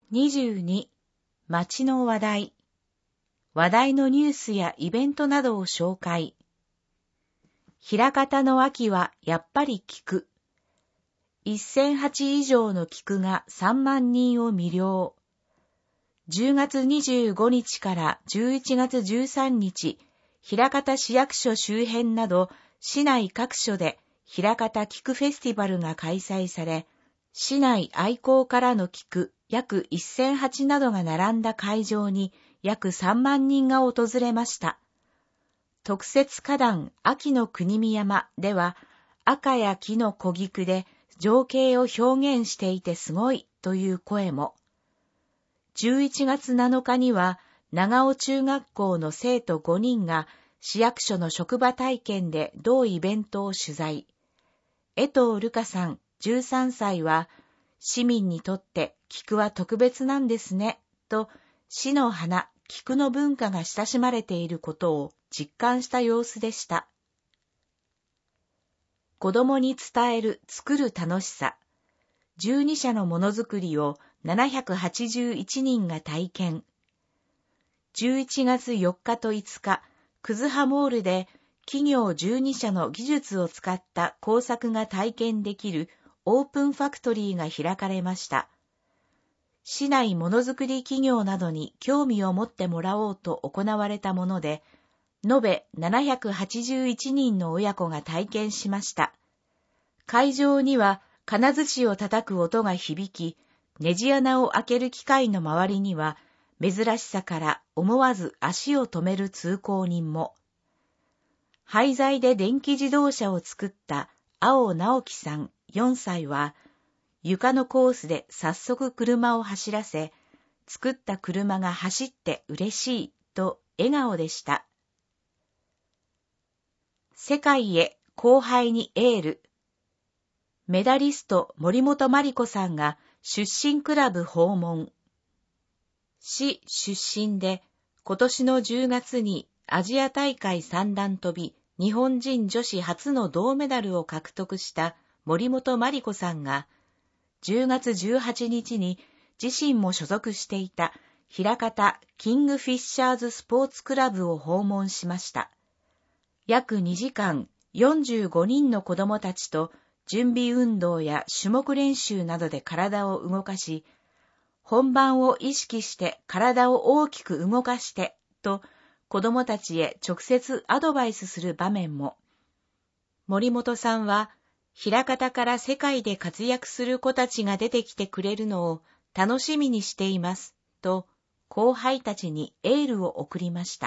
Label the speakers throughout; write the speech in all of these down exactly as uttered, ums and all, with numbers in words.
Speaker 1: にじゅうに、街の話題。話題のニュースやイベントなどを紹介。枚方の秋はやっぱり菊。せんはち以上の菊がさんまん人を魅了。じゅうがつにじゅうごにちからじゅういちがつじゅうさんにち、枚方市役所周辺など市内各所で枚方菊フェスティバルが開催され、市内愛好からの菊約せんはちなどが並んだ会場に約さんまん人が訪れました。特設花壇秋の国見山では赤や木の小菊で情景を表現していてすごいという声も。じゅういちがつなのかには長尾中学校の生徒ごにんが市役所の職場体験で同イベントを取材。江藤瑠香さんじゅうさんさいは、市民にとって菊は特別なんですね、と市の花、菊の文化が親しまれていることを実感した様子でした。子供に伝える作る楽しさ。じゅうにしゃのものづくりをななひゃくはちじゅういちにんが体験。じゅういちがつよっかといつか、くずはモールで企業じゅうにしゃの技術を使った工作が体験できるオープンファクトリーが開かれました。市内ものづくり企業などに興味を持ってもらおうと行われたもので、延べななひゃくはちじゅういちにんの親子が体験しました。会場には金槌を叩く音が響き、ネジ穴を開ける機械の周りには珍しさから思わず足を止める通行人も。廃材で電気自動車を作った青直樹さんよんさいは、床のコースで早速車を走らせ、作った車が走って嬉しいと笑顔でした。世界へ後輩にエール。メダリスト森本麻里子さんが出身クラブ訪問。市出身で今年のじゅうがつにアジア大会三段跳び日本人女子初の銅メダルを獲得した森本麻里子さんがじゅうがつじゅうはちにちに自身も所属していた枚方キングフィッシャーズスポーツクラブを訪問しました。約にじかんよんじゅうごにんの子どもたちと準備運動や種目練習などで体を動かし、本番を意識して体を大きく動かしてと子どもたちへ直接アドバイスする場面も。森本さんは、枚方から世界で活躍する子たちが出てきてくれるのを楽しみにしていますと後輩たちにエールを送りました。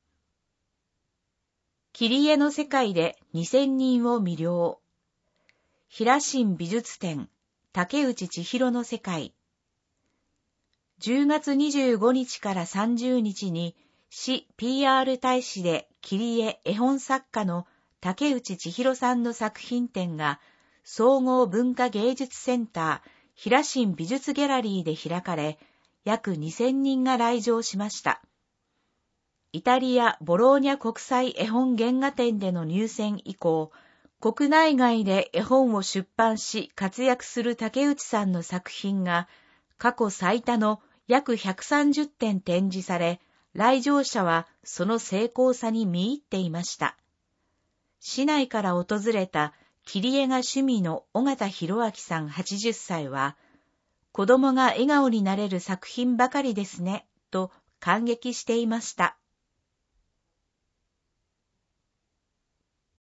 Speaker 1: 切り絵の世界でにせんにんを魅了。平新美術展、竹内千尋の世界。じゅうがつにじゅうごにちからさんじゅうにちに市 ピーアール 大使で切り絵絵本作家の竹内千尋さんの作品展が総合文化芸術センター平新美術ギャラリーで開かれ、約にせんにんが来場しました。イタリア・ボローニャ国際絵本原画展での入選以降、国内外で絵本を出版し活躍する竹内さんの作品が過去最多の約ひゃくさんじゅってん展示され、来場者はその精巧さに見入っていました。市内から訪れた切り絵が趣味の尾形博明さんはちじゅっさいは、子供が笑顔になれる作品ばかりですね、と感激していました。